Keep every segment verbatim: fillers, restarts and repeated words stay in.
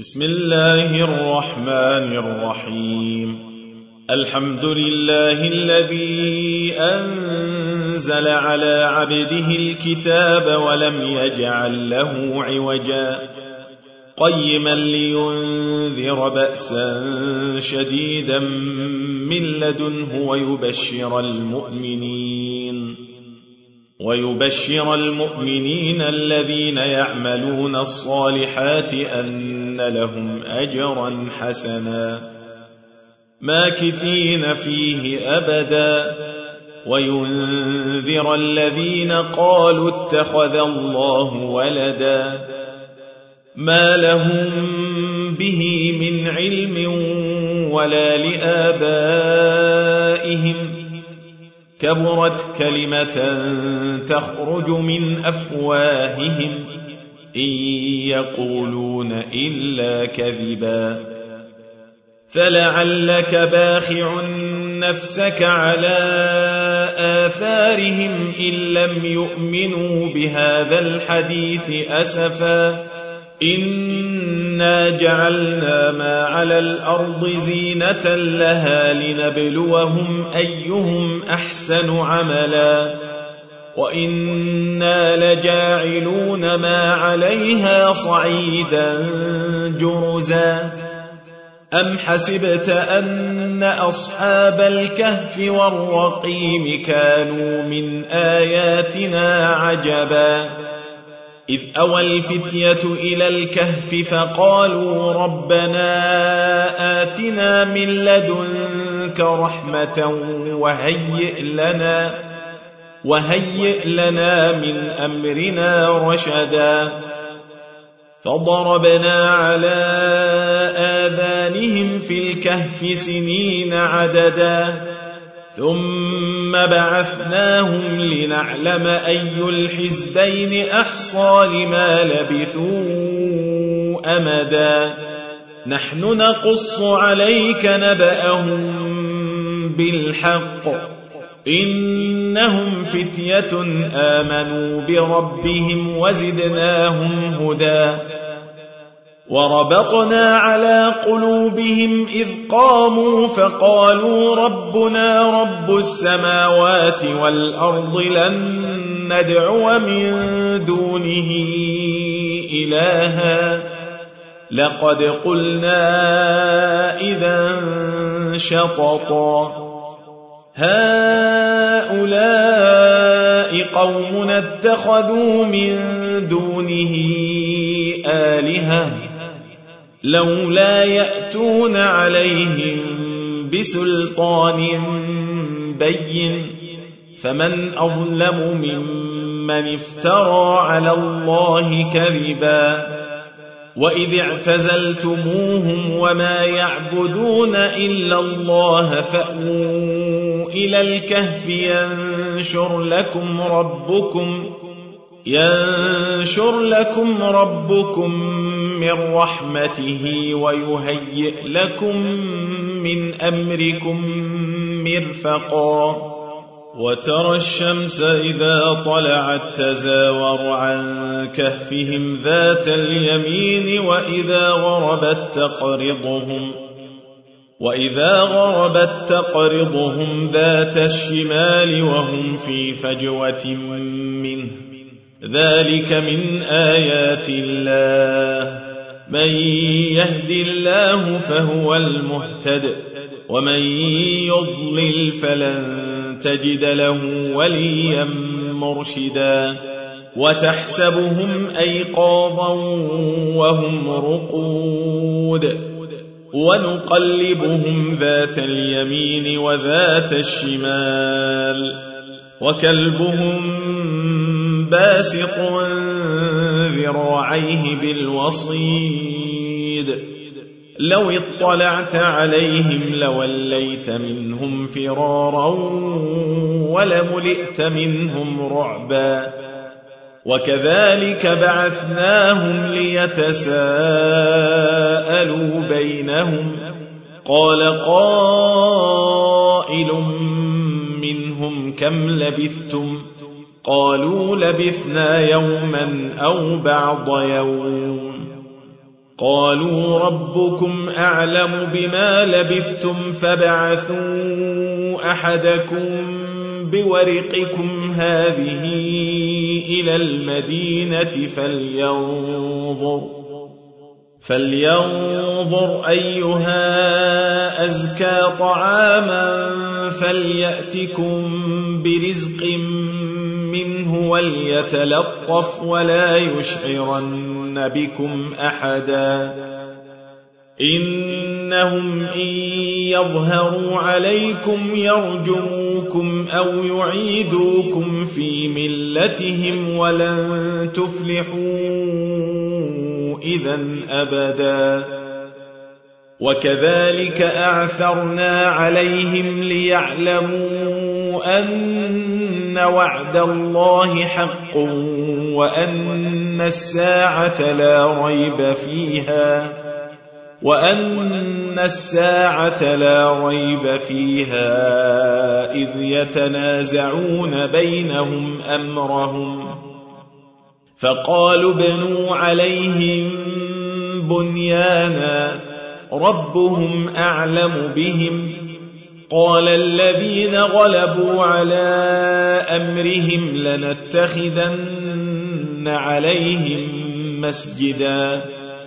بسم الله الرحمن الرحيم. الحمد لله الذي أنزل على عبده الكتاب ولم يجعل له عوجا قيما لينذر بأسا شديدا من لدنه ويبشر المؤمنين ويبشر المؤمنين الذين يعملون الصالحات أن لهم أجرا حسنا ماكثين فيه أبدا وينذر الذين قالوا اتخذ الله ولدا ما لهم به من علم ولا لآبائهم كبرت كلمة تخرج من أفواههم إن يقولون إلا كذبا فلعلك باخع نفسك على آثارهم إن لم يؤمنوا بهذا الحديث أسفا إنا جعلنا ما على الأرض زينة لها لنبلوهم أيهم أحسن عملا وإنا لجاعلون ما عليها صعيدا جرزا أم حسبت أن أصحاب الكهف والرقيم كانوا من آياتنا عجبا إذ أوى الفتية إلى الكهف فقالوا ربنا آتنا من لدنك رحمة وهيئ لنا وهيئ لنا من أمرنا رشدا فضربنا على آذانهم في الكهف سنين عددا ثم بعثناهم لنعلم أي الحزبين أحصى لما لبثوا أمدا نحن نقص عليك نبأهم بالحق إنهم فتية آمنوا بربهم وزدناهم هدى وربطنا على قلوبهم إذ قاموا فقالوا ربنا رب السماوات والأرض لن ندعو من دونه إلها لقد قلنا إذا شططا هؤلاء قومنا اتخذوا من دونه آلهة لولا يأتون عليهم بسلطان بين فمن أظلم ممن افترى على الله كذبا وإذ اعتزلتموهم وما يعبدون إلا الله فأووا إلى الكهف ينشر لكم ربكم ينشر لكم ربكم من رحمته ويهيئ لكم من أمركم مرفقا وترى الشمس إذا طلعت تزاور عن كهفهم ذات اليمين وإذا غربت تقرضهم وإذا غربت تقرضهم ذات الشمال وهم في فجوة منه ذلك من آيات الله من يهد الله فهو المهتد ومن يضلل فلن تجد له وليا مرشدا وتحسبهم أيقاظا وهم رقود ونقلبهم ذات اليمين وذات الشمال وكلبهم باسط ذراعيه بالوصيد لو اطلعت عليهم لوليت منهم فرارا ولملئت منهم رعبا وكذلك بعثناهم ليتساءلوا بينهم قال قائل منهم كم لبثتم قالوا لبثنا يوما أو بعض يوم قالوا ربكم أعلم بما لبثتم فابعثوا أحدكم بورقكم هذه إلى المدينة فلينظر فلينظر أيها أزكى طعاما فليأتكم برزق منه وليتلطف ولا يشعرن بكم أحدا إنهم إن يظهروا عليكم يرجموكم أو يعيدوكم في ملتهم ولن تفلحوا إذن أبدا وكذلك أعثرنا عليهم ليعلموا أن وعد الله حق وأن الساعة لا ريب فيها وأن الساعة لا ريب فيها إذ يتنازعون بينهم أمرهم فقالوا ابنوا عليهم بنيانا ربهم أعلم بهم قال الذين غلبوا على أمرهم لنتخذن عليهم مسجدا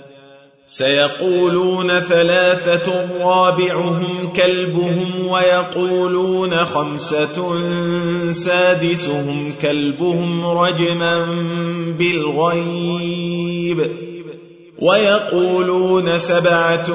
سيقولون ثلاثة رابعهم كلبهم ويقولون خمسة سادسهم كلبهم رجما بالغيب ويقولون سبعة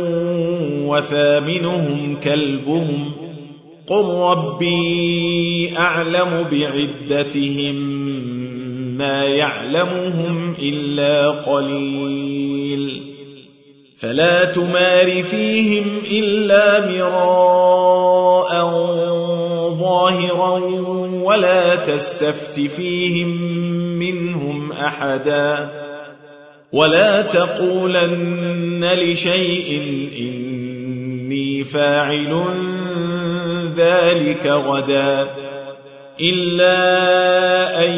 وثامنهم كلبهم قل ربي أعلم بعدتهم ما يعلمهم إلا قليل فلا تمار فيهم إلا مراء ظاهرا ولا تستفت فيهم منهم أحدا ولا تقولن لشيء إني فاعل ذلك غدا إلا أن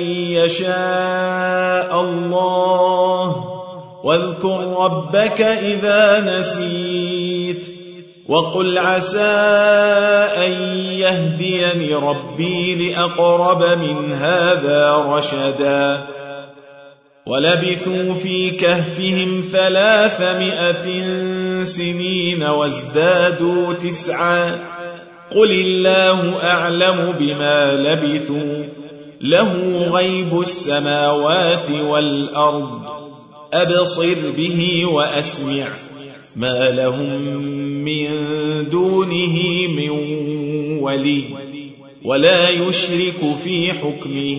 يشاء الله واذكر ربك إذا نسيت وقل عسى أن يهديني ربي لأقرب من هذا رشدا ولبثوا في كهفهم ثلاثمائة سنين وازدادوا تسعا قل الله أعلم بما لبثوا له غيب السماوات والأرض أبصر به وأسمع ما لهم من دونه من ولي ولا يشرك في حكمه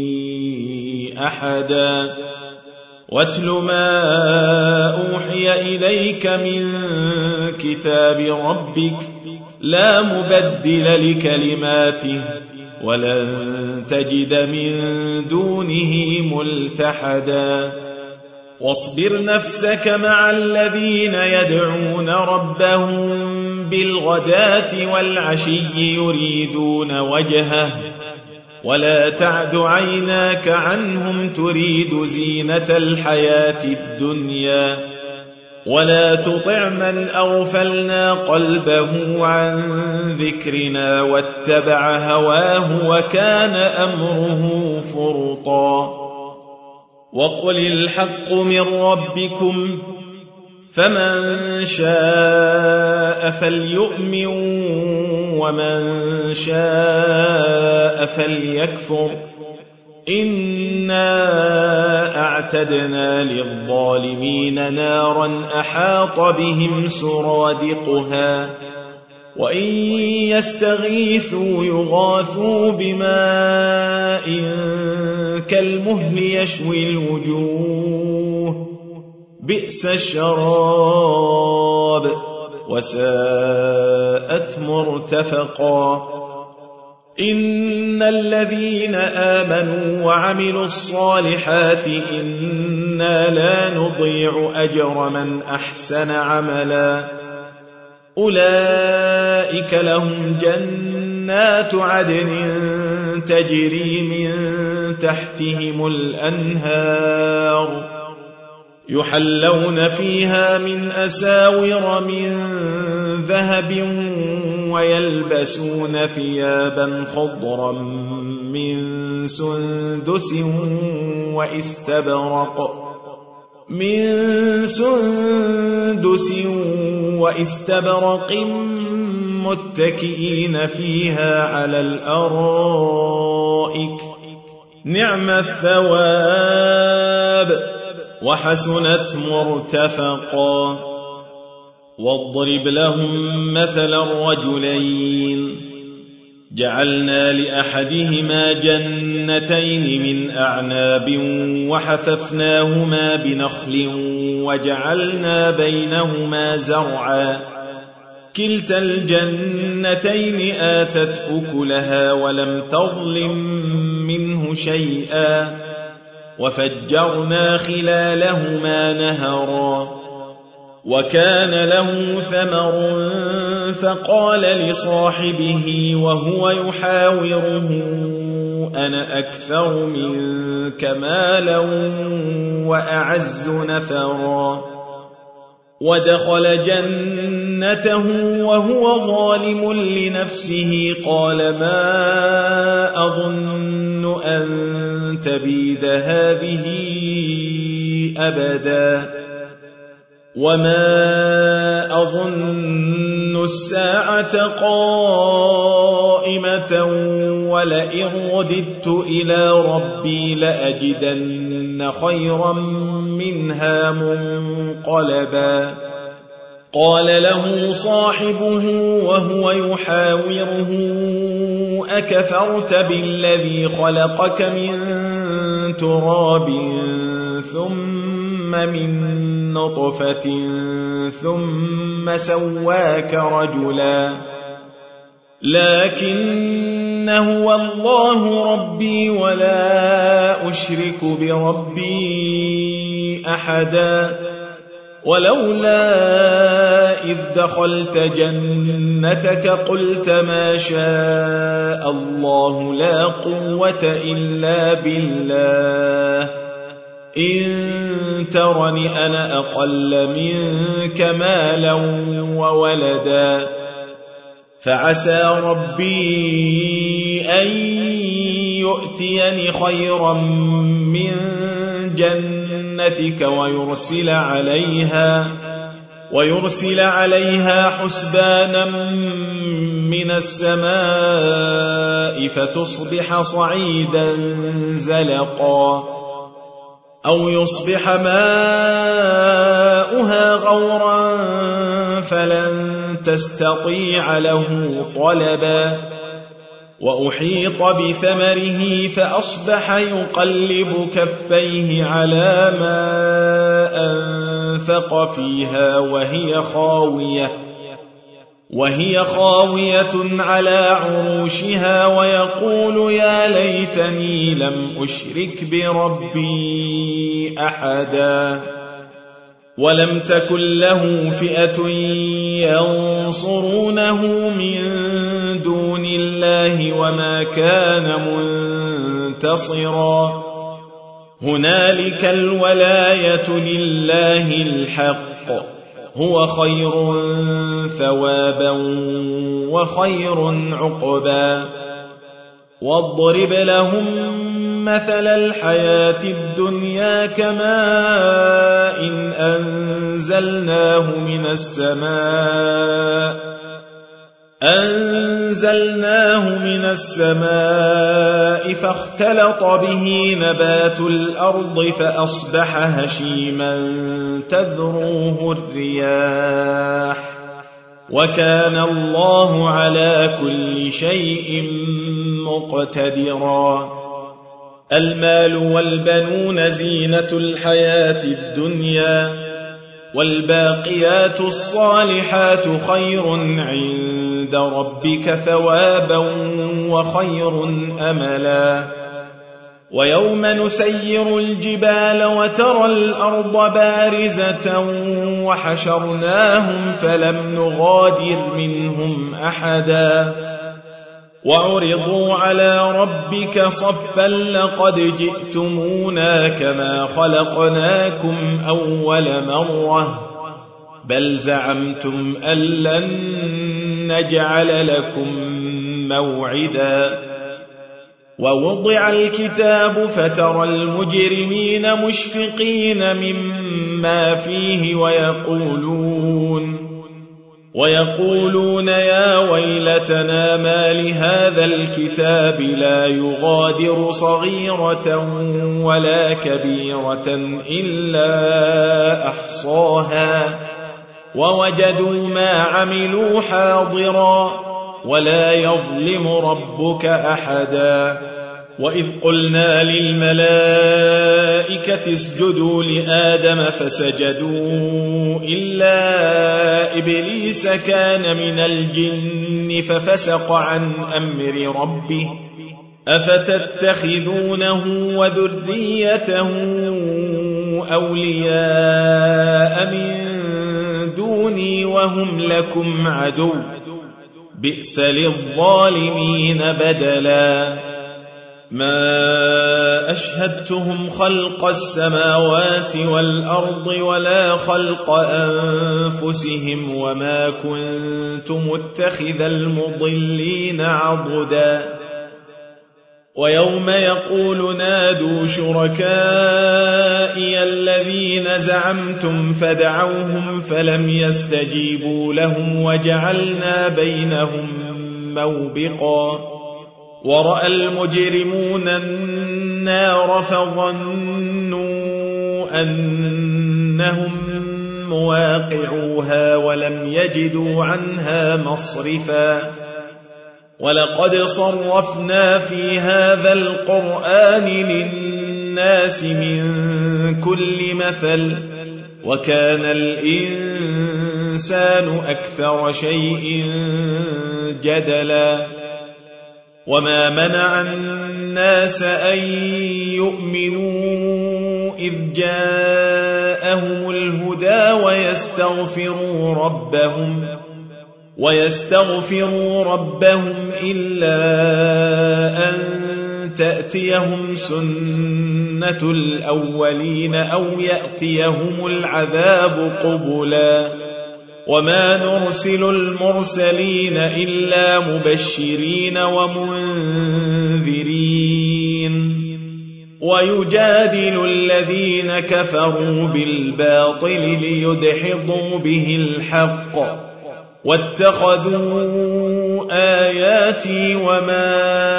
أحدا واتل ما أوحي إليك من كتاب ربك لا مبدل لكلماته ولن تجد من دونه ملتحدا واصبر نفسك مع الذين يدعون ربهم بالغداة والعشي يريدون وجهه ولا تعد عيناك عنهم تريد زينة الحياة الدنيا ولا تطع من أغفلنا قلبه عن ذكرنا واتبع هواه وكان أمره فرطا وقل الحق من ربكم فمن شاء فليؤمن ومن شاء فليكفر إنا أعتدنا للظالمين نارا أحاط بهم سرادقها وإن يستغيثوا يغاثوا بماء كالمهل يشوي الوجوه بئس الشراب وساءت مرتفقا إن الذين آمنوا وعملوا الصالحات إنا لا نضيع أجر من أحسن عملا أولئك لهم جنات عدن تجري من تحتهم الأنهار يحلون فيها من أساور من ذهب ويلبسون ثيابا خضرا من سندس واستبرق من سندس واستبرق متكئين فيها على الأرائك نعم الثواب وحسنت مرتفقا. واضرب لهم مثل الرجلين جعلنا لأحدهما جنتين من أعناب وحففناهما بنخل وجعلنا بينهما زرعا كلتا الجنتين آتت أكلها ولم تظلم منه شيئا وفجرنا خلالهما نهرا وكان له ثمر فقال لصاحبه وهو يحاوره أنا أكثر منك مالا وأعز نفرا ودخل جنته وهو ظالم لنفسه قال ما أظن أن تبيد هذه أبدا وما أظن الساعة قائمة ولئن رددت إلى ربي لأجدن خيرا منها منقلبا. قال له صاحبه وهو يحاوره أكفرت بالذي خلقك من تراب ثم من نطفة ثم سواك رجلا لكن هو الله ربي ولا أشرك بربي أحدا ولولا إذ دخلت جنتك قلت ما شاء الله لا قوة إلا بالله إن ترني أنا أقل منك مالا وولدا فعسى ربي أن يؤتيني خيرا من جنتك ويرسل عليها ويرسل عليها حسبانا من السماء فتصبح صعيدا زلقا أو يصبح ماؤها غورا فلن تستطيع له طلبا وأحيط بثمره فأصبح يقلب كفيه على ما أنفق فيها وهي خاوية وهي خاوية على عروشها ويقول يا ليتني لم أشرك بربي أحدا ولم تكن له فئة ينصرونه من دون الله وما كان منتصرا هنالك الولاية لله الحق هو خير ثوابا وخير عقبا. واضرب لهم مثل الحياة الدنيا كماء إن أنزلناه من السماء أنزلناه من السماء فاختلط به نبات الأرض فأصبح هشيما تذروه الرياح وكان الله على كل شيء مقتدرا. المال والبنون زينة الحياة الدنيا والباقيات الصالحات خير عند ربك ثوابا وخير أملا. ويوم نسير الجبال وترى الأرض بارزة وحشرناهم فلم نغادر منهم أحدا وعرضوا على ربك صفا لقد جئتمونا كما خلقناكم أول مرة بل زعمتم أن لن نجعل لكم موعدا ووضع الكتاب فترى المجرمين مشفقين مما فيه ويقولون ويقولون يا ويلتنا ما لهذا الكتاب لا يغادر صغيرة ولا كبيرة إلا أحصاها ووجدوا ما عملوا حاضرا ولا يظلم ربك أحدا وإذ قلنا للملائكة اسجدوا لآدم فسجدوا إلا إبليس كان من الجن ففسق عن أمر ربه أفتتخذونه وذريته أولياء من دوني وهم لكم عدو بئس للظالمين بدلا ما أشهدتهم خلق السماوات والأرض ولا خلق أنفسهم وما كنت متخذ المضلين عضدا ويوم يقول نادوا شركائي الذين زعمتم فدعوهم فلم يستجيبوا لهم وجعلنا بينهم موبقا ورأى المجرمون النار فظنوا أنهم مواقعوها ولم يجدوا عنها مصرفا ولقد صرفنا في هذا القرآن للناس من كل مثل وكان الإنسان أكثر شيء جدلا وما منع الناس أن يؤمنوا إذ جاءهم الهدى ويستغفروا ربهم ويستغفروا ربهم إلا أن تأتيهم سنة الأولين أو يأتيهم العذاب قبلا وما نرسل المرسلين إلا مبشرين ومنذرين ويجادل الذين كفروا بالباطل ليدحضوا به الحق واتخذوا آياتي وما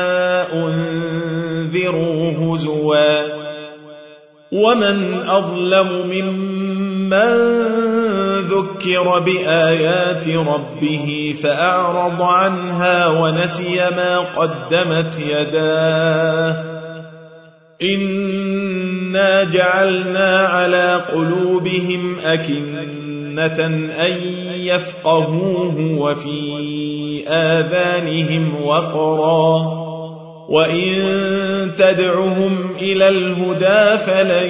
أنذروا هزوا ومن أظلم ممن ذكر بآيات ربه فأعرض عنها ونسي ما قدمت يداه إنا جعلنا على قلوبهم أكنة أن يفقهوه وفي آذانهم وقرا وإن تدعهم إلى الهدى فلن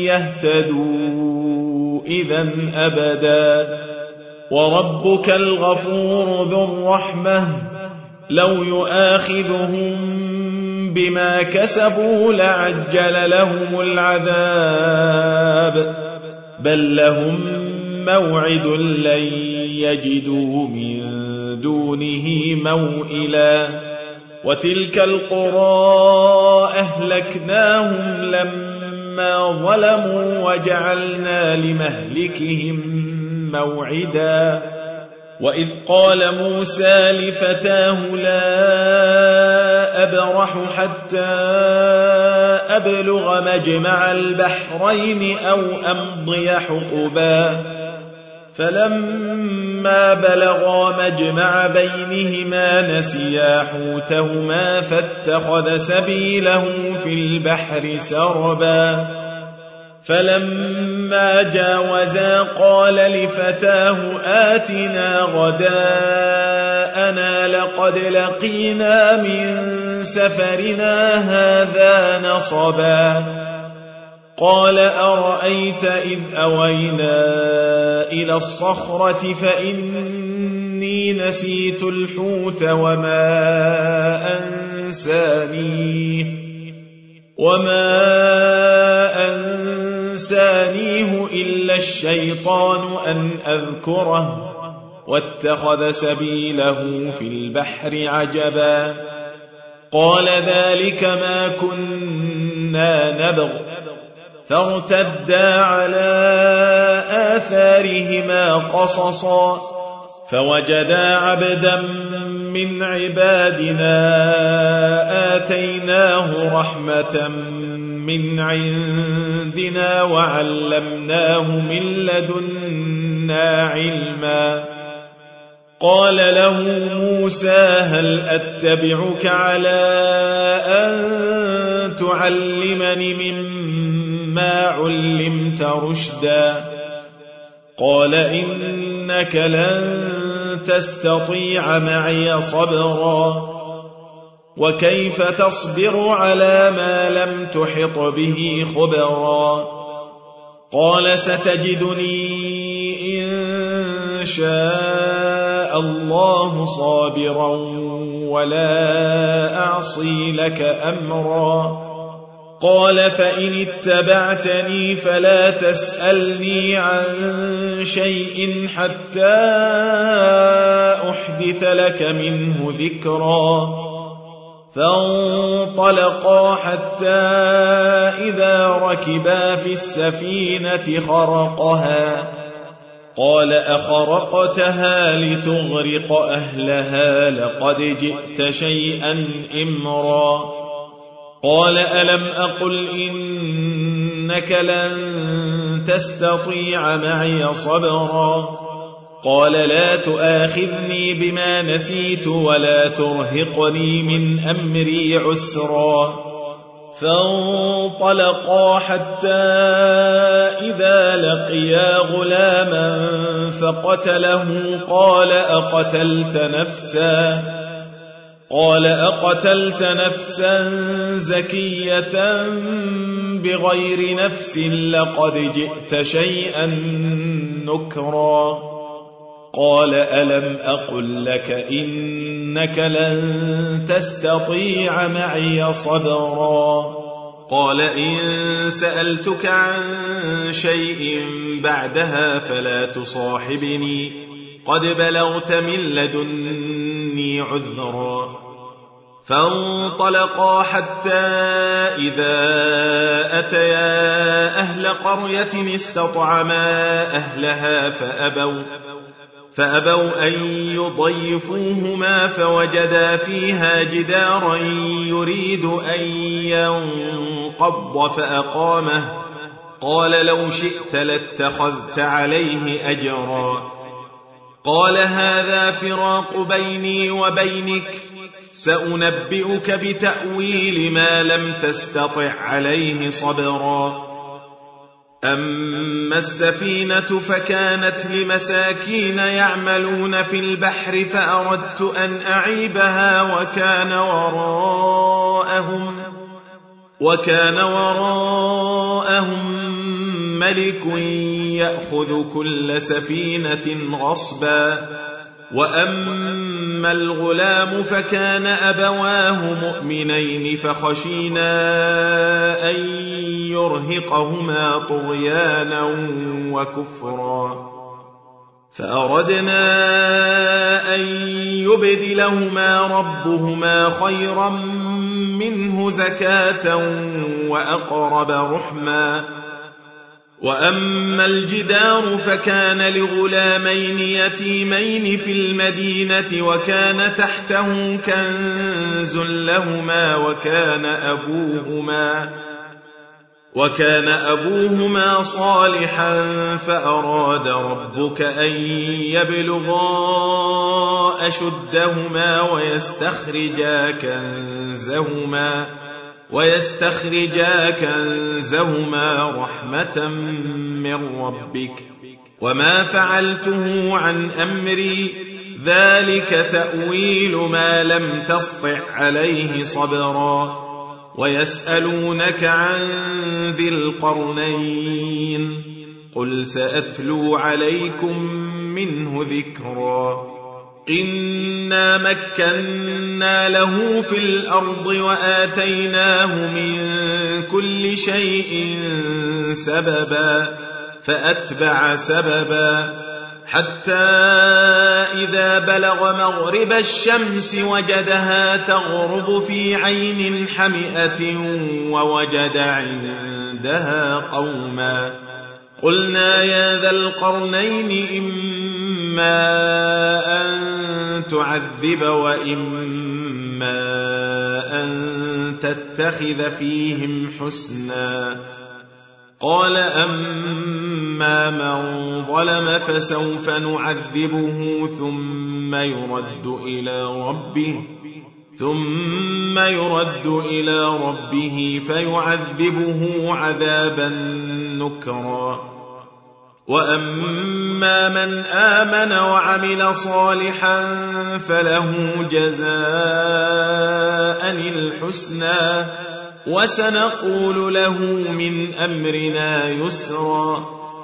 يهتدوا إذا أبدا وربك الغفور ذو الرحمة لو يؤاخذهم بما كسبوا لعجل لهم العذاب بل لهم موعد لن يجدوا من دونه موئلا وتلك القرى أهلكناهم لما ظلموا وجعلنا لمهلكهم موعدا وإذ قال موسى لفتاه لا أبرح حتى أبلغ مجمع البحرين أو أمضي حقبا فلما بلغا مجمع بينهما نسيا حوتهما فاتخذ سبيله في البحر سربا فلما جاوزا قال لفتاه آتنا غداءنا لقد لقينا من سفرنا هذا نصبا قال أرأيت إذ أوينا إلى الصخرة فإني إني نسيت الحوت وما أنسانيه وما أنسانيه إلا الشيطان أن أذكره واتخذ سبيله في البحر عجبا قال ذلك ما كنا نبغ فارتدا على آثارهما قصصا فوجدا عبدا من عبادنا آتيناه رحمة من عندنا وعلمناه من لدنا علما قال له موسى هل أتبعك على أن تعلمني مما علمت رشدا قال إنك لن تستطيع معي صبرا وكيف تصبر على ما لم تحط به خبرا قال ستجدني إن شاء الله صابرا ولا أعصي لك أمرا قال فإن اتبعتني فلا تسألني عن شيء حتى أحدث لك منه ذكرا فانطلقا حتى إذا ركبا في السفينة خرقها قال أخرقتها لتغرق أهلها لقد جئت شيئا إمرا قال ألم أقل إنك لن تستطيع معي صبرا قال لا تؤاخذني بما نسيت ولا ترهقني من أمري عسرا فانطلقا حتى إذا لقيا غلاما فقتله قال أقتلت نفسا قال أقتلت نفسا زكية بغير نفس لقد جئت شيئا نكرا قال ألم أقل لك إنك لن تستطيع معي صبرا قال إن سألتك عن شيء بعدها فلا تصاحبني قد بلغت من لدني عذرا فانطلقا حتى إذا أتيا أهل قرية استطعما أهلها فأبوا فأبوا أن يضيفوهما فوجدا فيها جدارا يريد أن ينقض فأقامه قال لو شئت لاتخذت عليه أجرا قال هذا فراق بيني وبينك سأنبئك بتأويل ما لم تستطع عليه صبرا أما السفينة فكانت لمساكين يعملون في البحر فأردت أن أعيبها وكان وراءهم وكان وراءهم ملك يأخذ كل سفينة غصبا وأما الغلام فكان أبواه مؤمنين فخشينا أن يرهقهما طغيانا وكفرا فأردنا أن يبدلهما ربهما خيرا منه زكاة وأقرب رحما وأما الجدار فكان لغلامين يتيمين في المدينة وكان تحته كنز لهما وكان أبوهما وكان أبوهما صالحا فأراد ربك أن يبلغا أشدهما ويستخرجا كنزهما ويستخرجا كنزهما رحمة من ربك وما فعلته عن أمري ذلك تأويل ما لم تسطع عليه صبرا ويسألونك عن ذي القرنين قل سأتلو عليكم منه ذكرا إنا مكنا له في الأرض وآتيناه من كل شيء سببا فأتبع سببا حتى إذا بلغ مغرب الشمس وجدها تغرب في عين حمئة ووجد عندها قوما قلنا يا ذا القرنين إما أن تعذب وإما أن تتخذ فيهم حسنا قال أما من ظلم فسوف نعذبه ثم يرد إلى ربه ثم يرد إلى ربه فيعذبه عذابا نكرا وأما من آمن وعمل صالحا فله جزاء الحسنى وسنقول له من أمرنا يسرا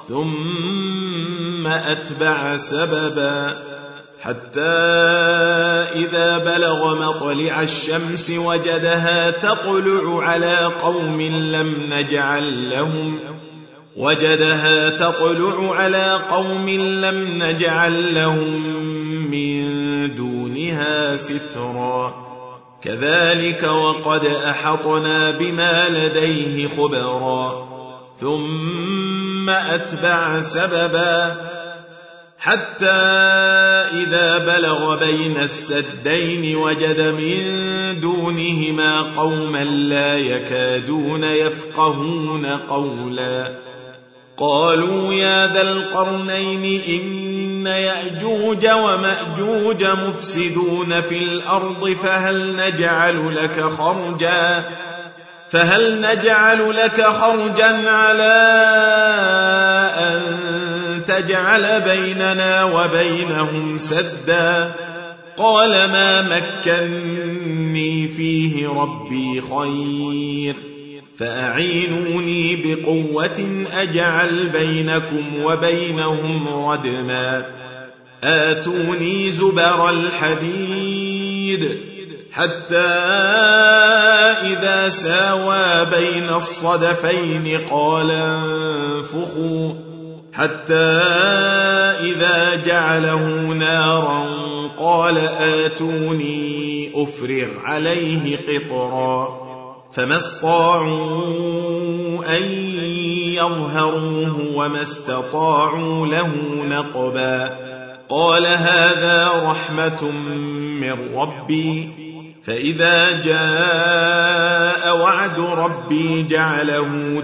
ثم أتبع سببا حتى إذا بلغ مطلع الشمس وجدها تطلع على قوم لم نجعل لهم وجدها تطلع على قوم لم نجعل لهم من دونها سترا كذلك وقد أحطنا بما لديه خبرا ثم أتبع سببا حتى إذا بلغ بين السدين وجد من دونهما قوما لا يكادون يفقهون قولا قالوا يا ذا القرنين إن يأجوج ومأجوج مفسدون في الأرض فهل نجعل لك خرجا فهل نجعل لك خرجا على أن تجعل بيننا وبينهم سدا قال ما مكنني فيه ربي خير فأعينوني بقوة أجعل بينكم وبينهم ردما آتوني زبر الحديد حتى إذا ساوى بين الصدفين قال انفخوا حتى إذا جعله نارا قال آتوني أفرغ عليه قطرا فما استطاعوا أن يظهروه وما استطاعوا له نقبا قال هذا رحمة من ربي فإذا جاء وعد ربي جعله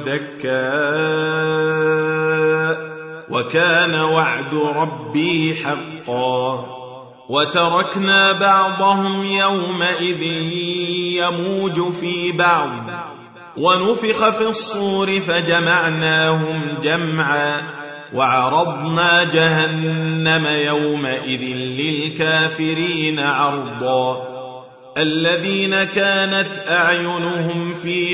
دكا وكان وعد ربي حقا وتركنا بعضهم يومئذ يموج في بعض ونفخ في الصور فجمعناهم جمعا وعرضنا جهنم يومئذ للكافرين عرضا الذين كانت أعينهم في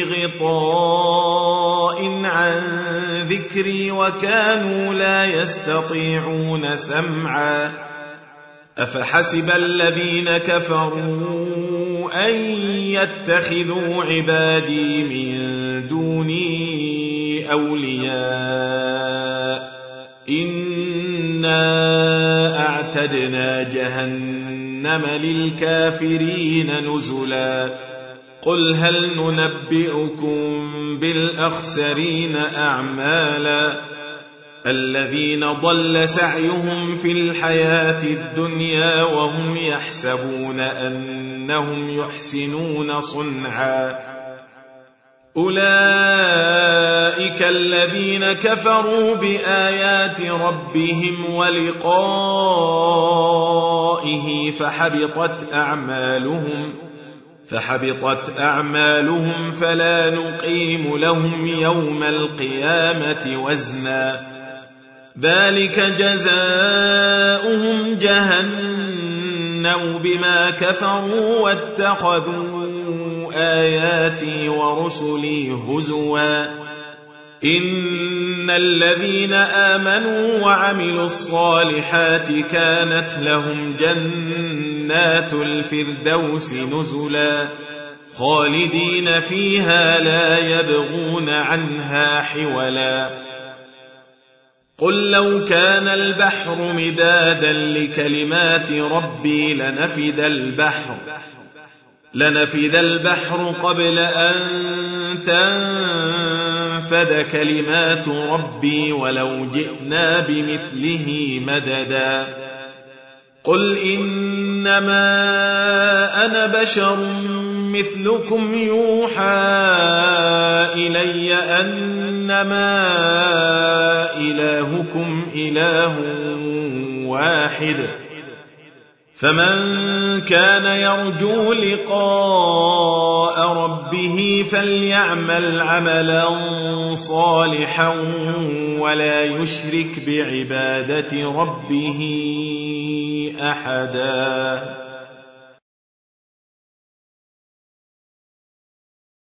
غطاء عن ذكري وكانوا لا يستطيعون سمعا أفحسب الذين كفروا أن يتخذوا عبادي من دوني أولياء إنا أعتدنا جهنم للكافرين نزلا قل هل ننبئكم بالأخسرين أعمالا الذين ضل سعيهم في الحياة الدنيا وهم يحسبون أنهم يحسنون صنعا أولئك الذين كفروا بآيات ربهم ولقائه فحبطت أعمالهم فحبطت أعمالهم فلا نقيم لهم يوم القيامة وزنا ذلك جزاؤهم جهنم بما كفروا واتخذوا آياتي ورسلي هزوا إن الذين آمنوا وعملوا الصالحات كانت لهم جنات الفردوس نزلا خالدين فيها لا يبغون عنها حولا قل لو كان البحر مدادا لكلمات ربي لنفد البحر لنفد البحر قبل أن تنفد كلمات ربي ولو جئنا بمثله مددا قل إنما أنا بشر مثلكم يوحى إلي أنما إلهكم إله واحد فمن كان يرجو لقاء ربه فليعمل عملا صالحا ولا يشرك بعبادة ربه أحدا.